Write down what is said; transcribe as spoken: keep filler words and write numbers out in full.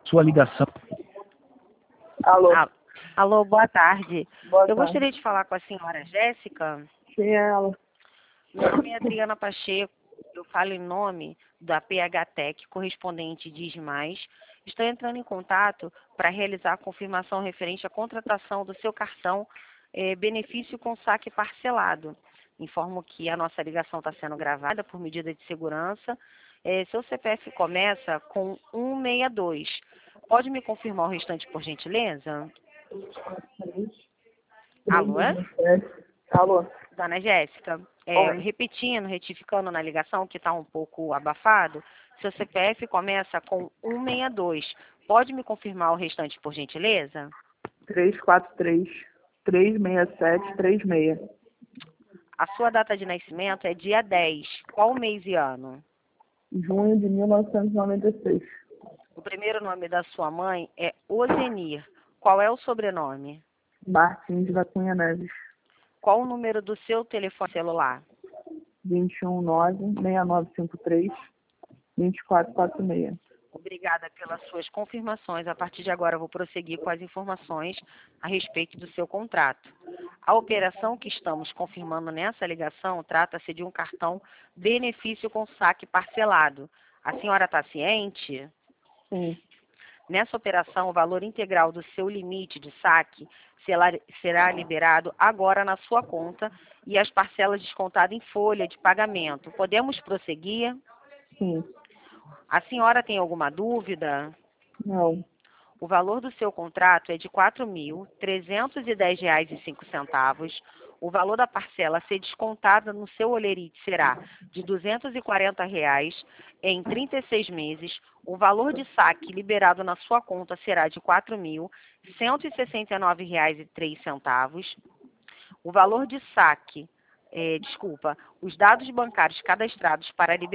Sua ligação. Alô, Al- Alô, boa tarde. boa Eu tarde. gostaria de falar com a senhora Jéssica. Quem é ela? Meu nome é Adriana Pacheco. Eu falo em nome da P H Tech, correspondente Diz Mais. Estou entrando em contato para realizar a confirmação referente à contratação do seu cartão eh, benefício com saque parcelado. Informo que a nossa ligação está sendo gravada por medida de segurança. Eh, seu C P F começa com cento e sessenta e dois. Pode me confirmar o restante, por gentileza? Alô? Alô, Dona Jéssica, é, Oi. repetindo, retificando na ligação, que está um pouco abafado, seu C P F começa com cento e sessenta e dois. Pode me confirmar o restante, por gentileza? três quatro três, três seis sete três seis. A sua data de nascimento é dia dez. Qual mês e ano? Junho de mil novecentos e noventa e seis. O primeiro nome da sua mãe é Ozenir. Qual é o sobrenome? Martins da Cunha Neves. Qual o número do seu telefone celular? vinte e um nove, seis nove cinco três, vinte e quatro quarenta e seis. Obrigada pelas suas confirmações. A partir de agora, eu vou prosseguir com as informações a respeito do seu contrato. A operação que estamos confirmando nessa ligação trata-se de um cartão benefício com saque parcelado. A senhora está ciente? Sim, Nessa operação, o valor integral do seu limite de saque será- será liberado agora na sua conta e as parcelas descontadas em folha de pagamento. Podemos prosseguir? sim. A senhora tem alguma dúvida? Não. O valor do seu contrato é de quatro mil trezentos e dez reais e cinco centavos. O valor da parcela a ser descontada no seu holerite será de duzentos e quarenta reais em trinta e seis meses. O valor de saque liberado na sua conta será de quatro mil cento e sessenta e nove reais e três centavos. O valor de saque, eh, desculpa, os dados bancários cadastrados para a liberação